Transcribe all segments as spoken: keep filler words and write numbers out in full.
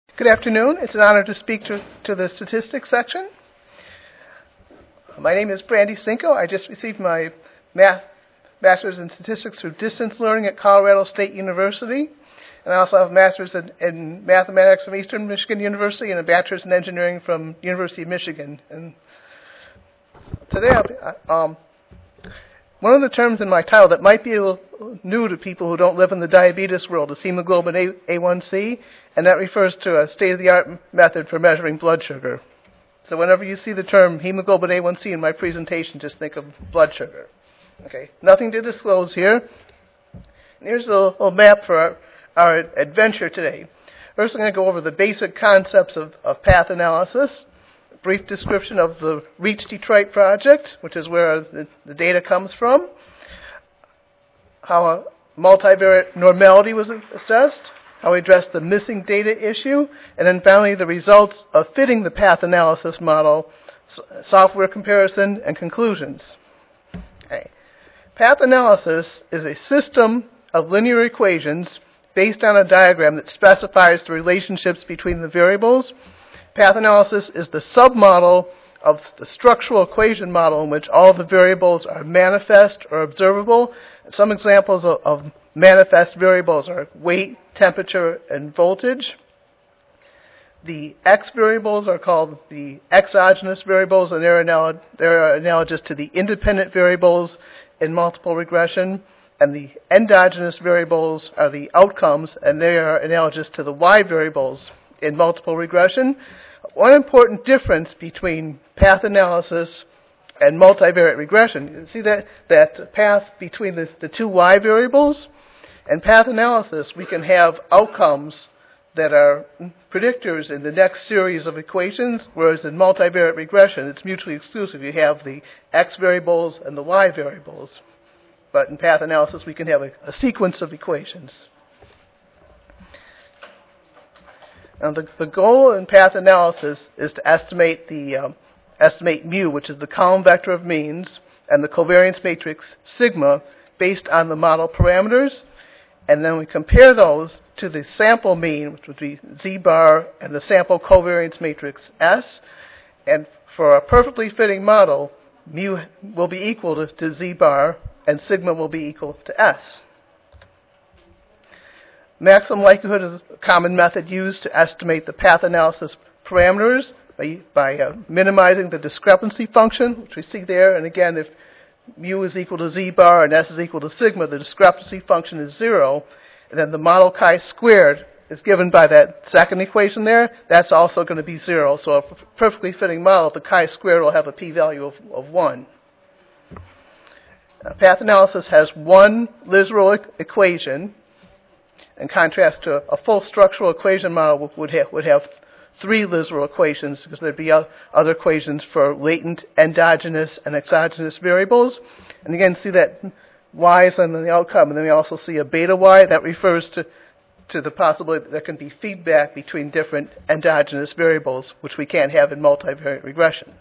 Good afternoon. It's an honor to speak to, to the statistics section. My name is Brandy Cinco. I just received my math master's in statistics through distance learning at Colorado State University. And I also have a master's in, in mathematics from Eastern Michigan University and a bachelor's in engineering from University of Michigan. And today, I'll, um, one of the terms in my title that might be a little new to people who don't live in the diabetes world is hemoglobin A one C, and that refers to a state-of-the-art method for measuring blood sugar. So whenever you see the term hemoglobin A one C in my presentation, just think of blood sugar. Okay, nothing to disclose here. And here's a little map for our, our adventure today. First, I'm going to go over the basic concepts of, of path analysis. Brief description of the Reach Detroit project, which is where the, the data comes from, how a multivariate normality was assessed, how we addressed the missing data issue, and then finally the results of fitting the path analysis model, software comparison, and conclusions. Okay. Path analysis is a system of linear equations based on a diagram that specifies the relationships between the variables. Path analysis is the submodel of the structural equation model in which all the variables are manifest or observable. Some examples of, of manifest variables are weight, temperature, and voltage. The x variables are called the exogenous variables, and they're, analog- they're analogous to the independent variables in multiple regression. And the endogenous variables are the outcomes, and they are analogous to the y variables in multiple regression. One important difference between path analysis and multivariate regression, you see that, that path between the, the two y variables. In path analysis, we can have outcomes that are predictors in the next series of equations, whereas in multivariate regression, it's mutually exclusive. You have the x variables and the y variables. But in path analysis, we can have a, a sequence of equations. Now, the, the goal in path analysis is to estimate the um, estimate mu, which is the column vector of means, and the covariance matrix sigma based on the model parameters, and then we compare those to the sample mean, which would be z bar, and the sample covariance matrix S. And for a perfectly fitting model, mu will be equal to, to z bar, and sigma will be equal to S. Maximum likelihood is a common method used to estimate the path analysis parameters by, by uh, minimizing the discrepancy function, which we see there. And again, if mu is equal to z bar and s is equal to sigma, the discrepancy function is zero. And then the model chi squared is given by that second equation there. That's also going to be zero. So a perfectly fitting model, the chi squared will have a p-value of, of one. Uh, path analysis has one literal e- equation. In contrast to a full structural equation model would have, would have three literal equations, because there'd be other equations for latent, endogenous, and exogenous variables. And again, see that y is on the outcome, and then we also see a beta y. That refers to, to the possibility that there can be feedback between different endogenous variables, which we can't have in multivariate regression.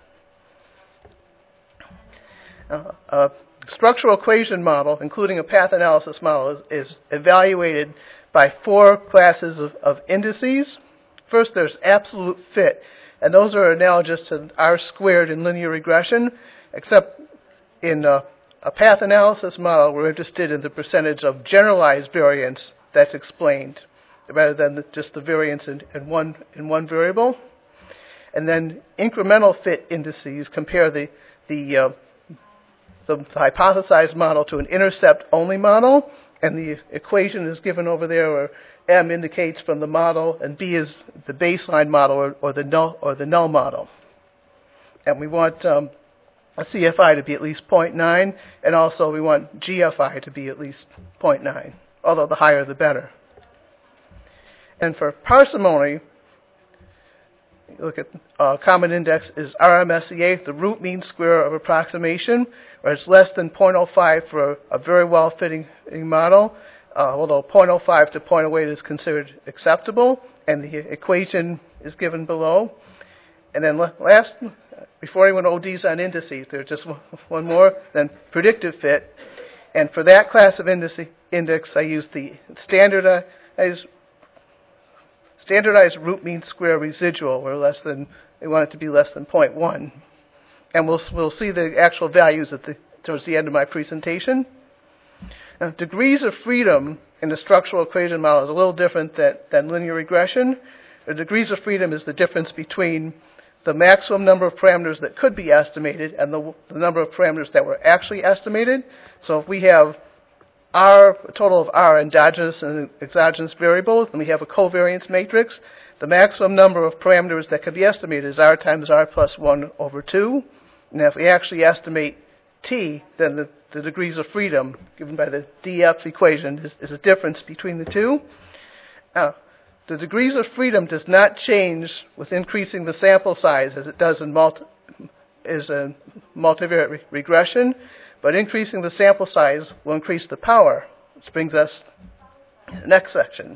Uh, a structural equation model, including a path analysis model, is, is evaluated by four classes of, of indices. First, there's absolute fit, and those are analogous to R squared in linear regression, except in a, a path analysis model, we're interested in the percentage of generalized variance that's explained, rather than the, just the variance in, in, one, in one variable. And then incremental fit indices compare the, the, uh, the hypothesized model to an intercept-only model. And the equation is given over there, where M indicates from the model, and B is the baseline model, or, or the null or the null model. And we want um, a C F I to be at least zero point nine, and also we want G F I to be at least zero point nine, although the higher the better. And for parsimony, look at uh, common index is R M S E A, the root mean square of approximation, where it's less than zero point zero five for a, a very well-fitting model, uh, although zero point zero five to zero point zero eight is considered acceptable, and the equation is given below. And then last, before anyone O Ds on indices, there's just one more, then predictive fit. And for that class of index, I use the standardized standardized root mean square residual, or less than, they want it to be less than zero point one. And we'll, we'll see the actual values at the, towards the end of my presentation. Now, degrees of freedom in the structural equation model is a little different that, than linear regression. The degrees of freedom is the difference between the maximum number of parameters that could be estimated and the, the number of parameters that were actually estimated. So if we have R, a total of R endogenous and exogenous variables, and we have a covariance matrix, the maximum number of parameters that could be estimated is R times R plus one over two. And if we actually estimate T, then the, the degrees of freedom given by the D F equation is, is a difference between the two. Now, the degrees of freedom does not change with increasing the sample size as it does in multi, is a multivariate re- regression, but increasing the sample size will increase the power, which brings us to the next section.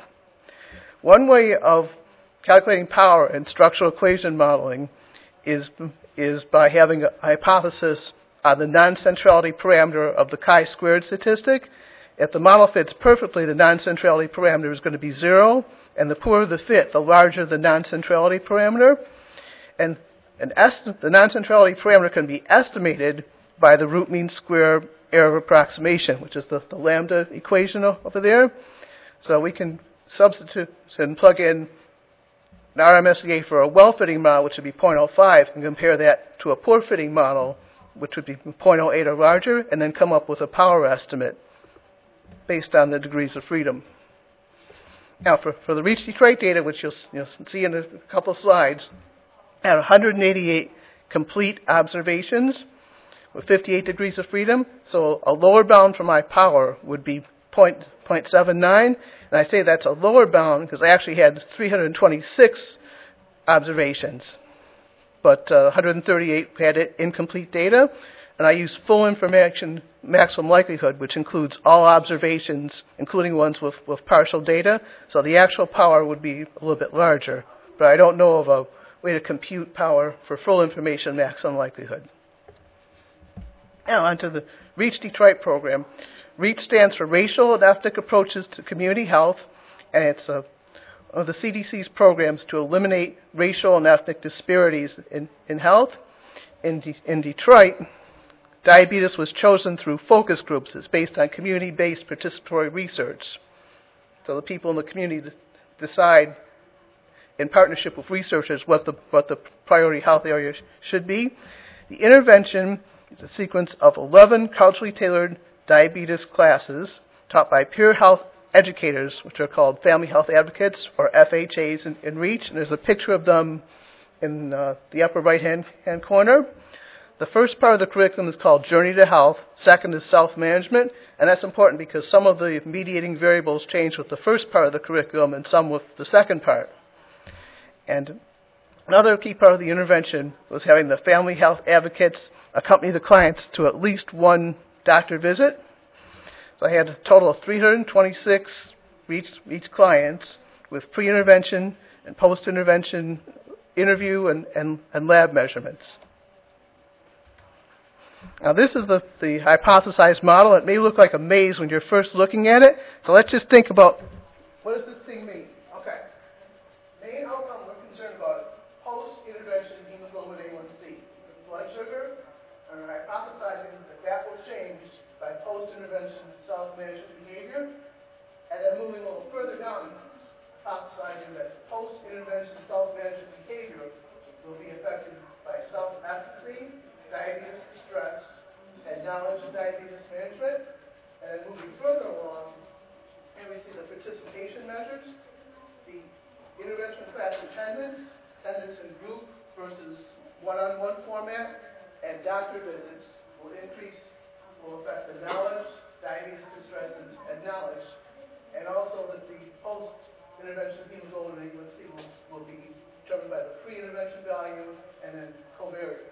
One way of calculating power in structural equation modeling is, is by having a hypothesis on the non-centrality parameter of the chi-squared statistic. If the model fits perfectly, the non-centrality parameter is going to be zero, and the poorer the fit, the larger the non-centrality parameter. And an est- the non-centrality parameter can be estimated by the root mean square error of approximation, which is the, the lambda equation over there. So we can substitute and plug in an R M S E A for a well-fitting model, which would be zero point zero five, and compare that to a poor-fitting model, which would be zero point zero eight or larger, and then come up with a power estimate based on the degrees of freedom. Now, for, for the Reach-Detroit data, which you'll, you'll see in a couple of slides, I had one hundred eighty-eight complete observations with fifty-eight degrees of freedom. So a lower bound for my power would be zero point seven nine. And I say that's a lower bound because I actually had three hundred twenty-six observations. But uh, one hundred thirty-eight had it incomplete data. And I used full information maximum likelihood, which includes all observations, including ones with, with partial data. So the actual power would be a little bit larger. But I don't know of a way to compute power for full information maximum likelihood. Now on to the Reach-Detroit program. REACH stands for Racial and Ethnic Approaches to Community Health, and it's a, one of the C D C's programs to eliminate racial and ethnic disparities in, in health. In, De- in Detroit, diabetes was chosen through focus groups. It's based on community-based participatory research. So the people in the community d- decide, in partnership with researchers, what the what the priority health area sh- should be. The intervention is a sequence of eleven culturally tailored diabetes classes taught by peer health educators, which are called Family Health Advocates, or F H As in, in REACH. And there's a picture of them in uh, the upper right-hand hand corner. The first part of the curriculum is called Journey to Health. Second is self-management. And that's important because some of the mediating variables change with the first part of the curriculum and some with the second part. And another key part of the intervention was having the family health advocates accompany the clients to at least one doctor visit. So I had a total of three hundred twenty-six REACH, REACH clients with pre-intervention and post-intervention interview and, and, and lab measurements. Now this is the, the hypothesized model. It may look like a maze when you're first looking at it. So let's just think about, what does this thing mean? Okay. Main outcome we're concerned about post-intervention hemoglobin A one C. Blood sugar, and we're hypothesizing that that will change by post-intervention self-management behavior. And then moving a little further down, hypothesizing that post-intervention self-management behavior will be affected by self-efficacy, diabetes distress, and knowledge of diabetes management. And then moving further along, here we see the participation measures, the intervention class attendance, attendance in group versus one-on-one format, and doctor visits will increase, will affect the knowledge, diabetes distress, and, and knowledge, and also that the post-intervention hemoglobin A one C will, will be determined by the pre-intervention value and then covariance.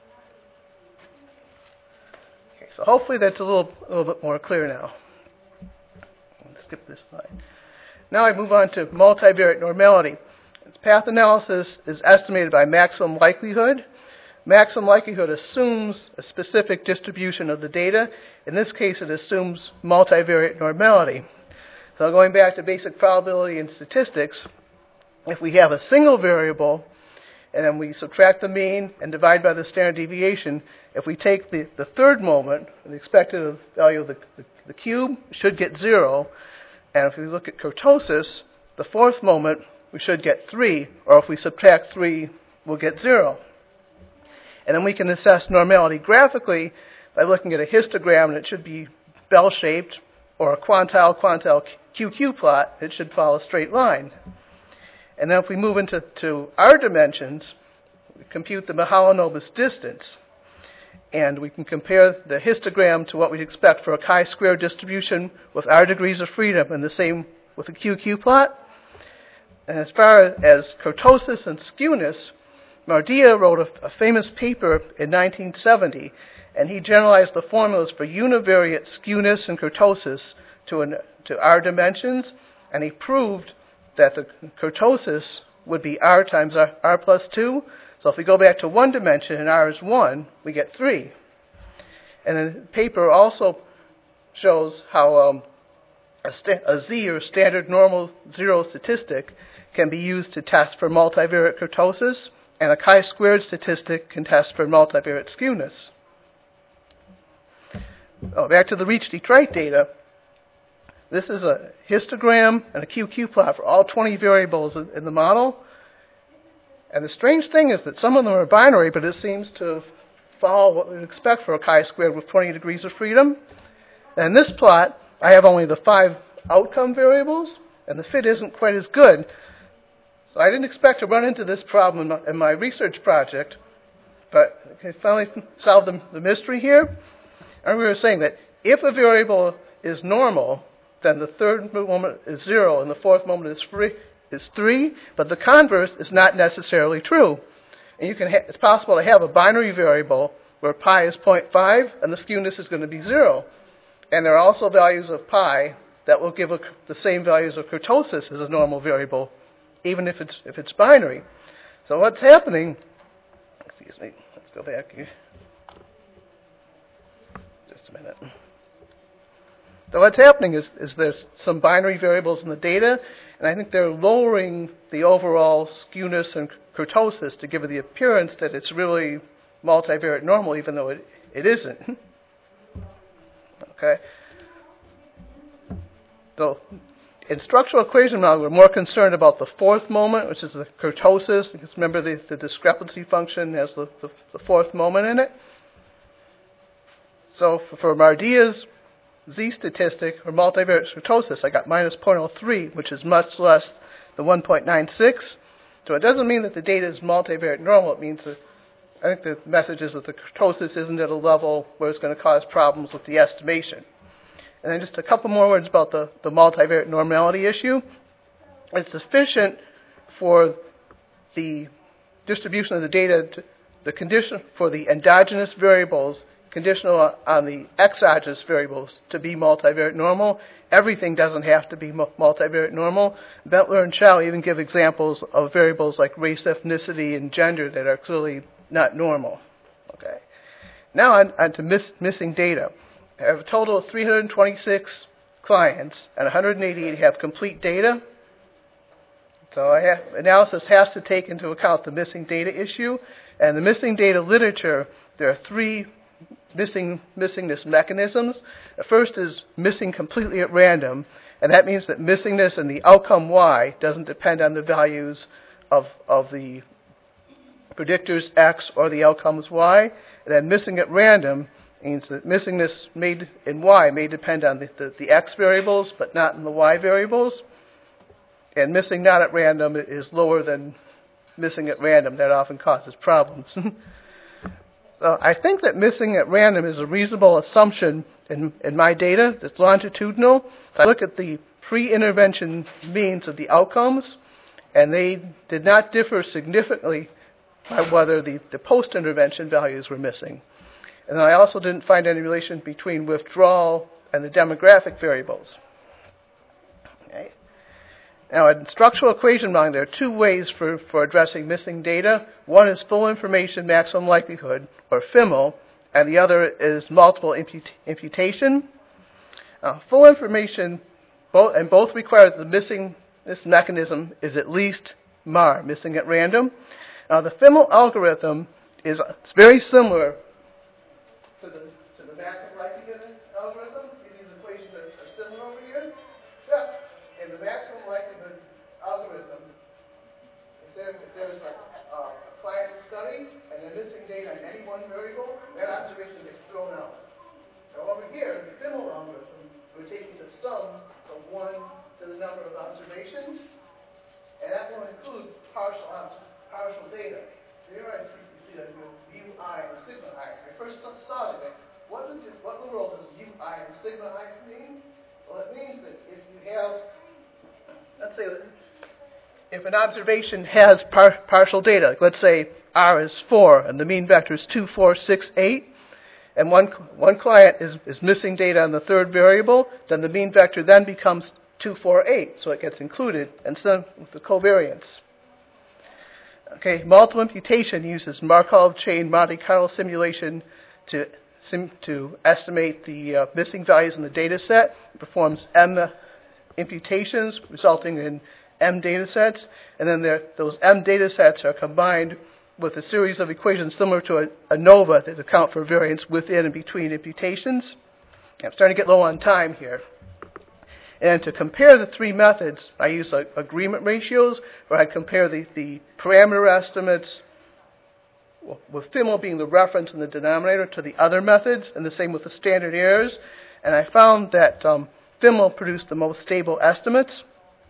Okay, so hopefully that's a little, a little bit more clear now. Let's skip this slide. Now I move on to multivariate normality. Its path analysis is estimated by maximum likelihood. Maximum likelihood assumes a specific distribution of the data. In this case, it assumes multivariate normality. So going back to basic probability and statistics, if we have a single variable, and then we subtract the mean and divide by the standard deviation, if we take the, the third moment, the expected value of the, the, the cube should get zero. And if we look at kurtosis, the fourth moment, we should get three, or if we subtract three, we'll get zero. And then we can assess normality graphically by looking at a histogram, and it should be bell-shaped, or a quantile-quantile Q Q plot. It should follow a straight line. And then if we move into to our dimensions, we compute the Mahalanobis distance. And we can compare the histogram to what we'd expect for a chi-square distribution with our degrees of freedom, and the same with a Q Q plot. And as far as kurtosis and skewness, Mardia wrote a, a famous paper in nineteen seventy, and he generalized the formulas for univariate skewness and kurtosis to, an, to our dimensions, and he proved that the kurtosis would be r times r, r plus two. So if we go back to one dimension and r is one, we get three. And then the paper also shows how um, a, sta- a z, or standard normal zero statistic, can be used to test for multivariate kurtosis, and a chi-squared statistic can test for multivariate skewness. Oh, back to the Reach-Detroit data. This is a histogram and a Q Q plot for all twenty variables in, in the model. And the strange thing is that some of them are binary, but it seems to follow what we'd expect for a chi-squared with twenty degrees of freedom. And in this plot, I have only the five outcome variables, and the fit isn't quite as good. So I didn't expect to run into this problem in my, in my research project, but I finally solved the, the mystery here. And we were saying that if a variable is normal, then the third moment is zero, and the fourth moment is free, is three, but the converse is not necessarily true. And you can ha- it's possible to have a binary variable where pi is zero point five, and the skewness is going to be zero. And there are also values of pi that will give a, the same values of kurtosis as a normal variable, even if it's if it's binary. So what's happening, excuse me, let's go back here. Just a minute. So what's happening is, is there's some binary variables in the data, and I think they're lowering the overall skewness and kurtosis to give it the appearance that it's really multivariate normal, even though it, it isn't. Okay? So in structural equation model, we're more concerned about the fourth moment, which is the kurtosis, because remember the, the discrepancy function has the, the, the fourth moment in it. So for, for Mardia's z statistic for multivariate kurtosis, I got minus zero point zero three, which is much less than one point nine six. So it doesn't mean that the data is multivariate normal. It means that I think the message is that the kurtosis isn't at a level where it's going to cause problems with the estimation. And then just a couple more words about the, the multivariate normality issue. It's sufficient for the distribution of the data, to, the condition for the endogenous variables conditional on the exogenous variables to be multivariate normal. Everything doesn't have to be multivariate normal. Bentler and Chow even give examples of variables like race, ethnicity, and gender that are clearly not normal. Okay. Now on, on to miss, missing data. I have a total of three hundred twenty-six clients, and one hundred eighty-eight have complete data. So I have, analysis has to take into account the missing data issue. And the missing data literature, there are three missing missingness mechanisms. The first is missing completely at random, and that means that missingness and the outcome y doesn't depend on the values of, of the predictors x or the outcomes y. And then missing at random means that missingness made in y may depend on the, the, the x variables, but not in the y variables. And missing not at random is lower than missing at random. That often causes problems. So I think that missing at random is a reasonable assumption in, in my data that's longitudinal. If I look at the pre-intervention means of the outcomes, and they did not differ significantly by whether the, the post-intervention values were missing. And then I also didn't find any relation between withdrawal and the demographic variables. Okay. Now, in structural equation modeling, there are two ways for, for addressing missing data. One is full information maximum likelihood, or F I M L, and the other is multiple imput- imputation. Uh, full information, both, and both require that the missing this mechanism is at least M A R, missing at random. Now the F I M L algorithm is it's very similar to the, to the maximum likelihood algorithm. See, these equations are, are similar over here. Except in the maximum likelihood algorithm, if, there, if there's a, uh, a client study and they're missing data on any one variable, that observation gets thrown out. Now over here, the F I M L algorithm, we're taking the sum of one to the number of observations, and that will include partial partial data. So here I see, you see that mu I and sigma I. When I first saw that, what, is it, what in the world does mu I and sigma I mean? Well, it means that if you have, let's say, if an observation has par partial data, like let's say R is four and the mean vector is two, four, six, eight, and one one client is, is missing data on the third variable, then the mean vector then becomes two, four, eight, so it gets included, and so with the covariance. Okay, multiple imputation uses Markov chain Monte Carlo simulation to sim to estimate the uh, missing values in the data set. It performs M imputations, resulting in M data sets, and then there, those M data sets are combined with a series of equations similar to a, a ANOVA that account for variance within and between imputations. I'm starting to get low on time here. And to compare the three methods, I use like agreement ratios, where I compare the, the parameter estimates, with F I M L being the reference in the denominator, to the other methods, and the same with the standard errors. And I found that um, F I M L produced the most stable estimates.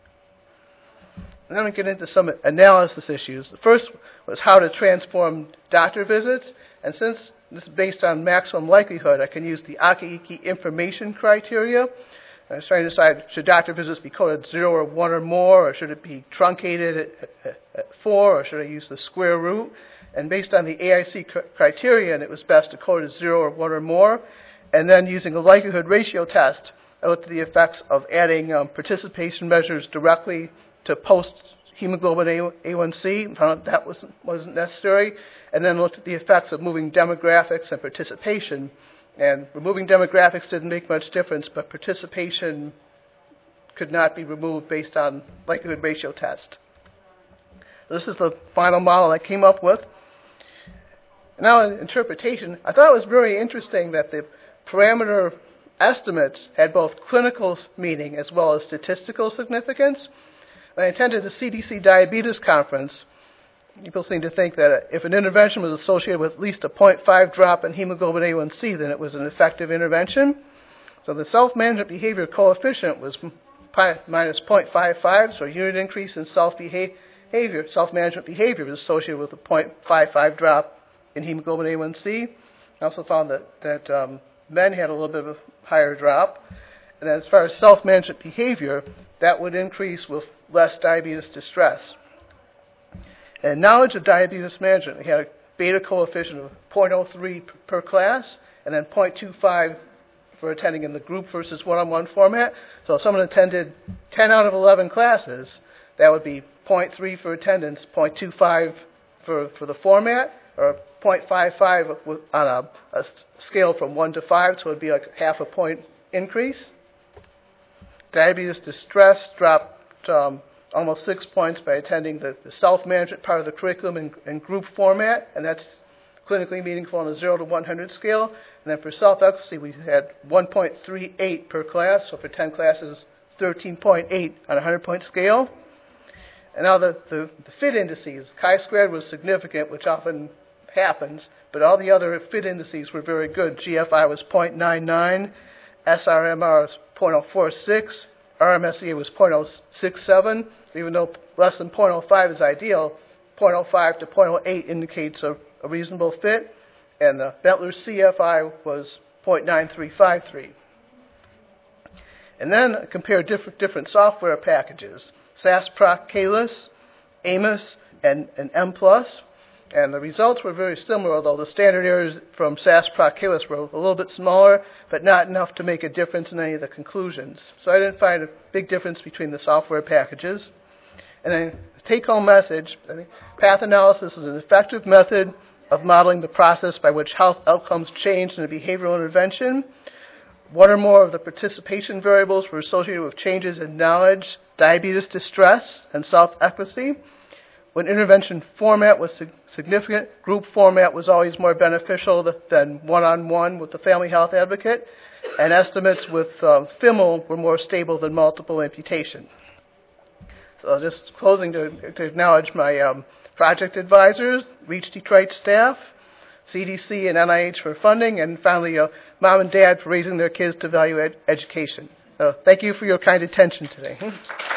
And then we get into some analysis issues. The first was how to transform doctor visits. And since this is based on maximum likelihood, I can use the Akiyiki information criteria. I was trying to decide, should doctor visits be coded zero or one or more, or should it be truncated at, at, at four, or should I use the square root? And based on the A I C cr criterion, it was best to code as zero or one or more. And then using a likelihood ratio test, I looked at the effects of adding um, participation measures directly to post-hemoglobin A one C, and found out that wasn't, wasn't necessary, and then looked at the effects of moving demographics and participation. And removing demographics didn't make much difference, but participation could not be removed based on likelihood ratio test. This is the final model I came up with. Now in interpretation, I thought it was very interesting that the parameter estimates had both clinical meaning as well as statistical significance. When I attended the C D C Diabetes Conference, people seem to think that if an intervention was associated with at least a zero point five drop in hemoglobin A one C, then it was an effective intervention. So the self-management behavior coefficient was minus zero point five five, so a unit increase in self-behavior, self-management behavior was associated with a zero point five five drop in hemoglobin A one C. I also found that, that um, men had a little bit of a higher drop. And as far as self-management behavior, that would increase with less diabetes distress. And knowledge of diabetes management, we had a beta coefficient of zero point zero three per class, and then zero point two five for attending in the group versus one-on-one format. So if someone attended ten out of eleven classes, that would be zero point three for attendance, zero point two five for, for the format, or zero point five five on a, a scale from one to five, so it would be like half a point increase. Diabetes distress dropped um, almost six points by attending the, the self-management part of the curriculum in, in group format, and that's clinically meaningful on a zero to one hundred scale. And then for self-efficacy, we had one point three eight per class, so for ten classes, thirteen point eight on a one hundred point scale. And now the, the, the fit indices, chi-squared was significant, which often happens, but all the other fit indices were very good. G F I was zero point nine nine, S R M R was zero point zero four six, R M S E A was zero point zero six seven. Even though less than zero point zero five is ideal, zero point zero five to zero point zero eight indicates a, a reasonable fit, and the Bentler C F I was zero point nine three five three. And then compare different, different software packages, SASPROC, Calis, Amos, and, and M plus. And the results were very similar, although the standard errors from SASPROC, Calis were a little bit smaller, but not enough to make a difference in any of the conclusions. So I didn't find a big difference between the software packages. And then the take-home message, I think path analysis is an effective method of modeling the process by which health outcomes change in a behavioral intervention. One or more of the participation variables were associated with changes in knowledge, diabetes distress, and self-efficacy. When intervention format was sig- significant, group format was always more beneficial th- than one-on-one with the family health advocate, and estimates with uh, F I M L were more stable than multiple imputation. So just closing to, to acknowledge my um, project advisors, Reach Detroit staff, C D C and N I H for funding, and finally uh, mom and dad for raising their kids to value ed- education. So thank you for your kind attention today.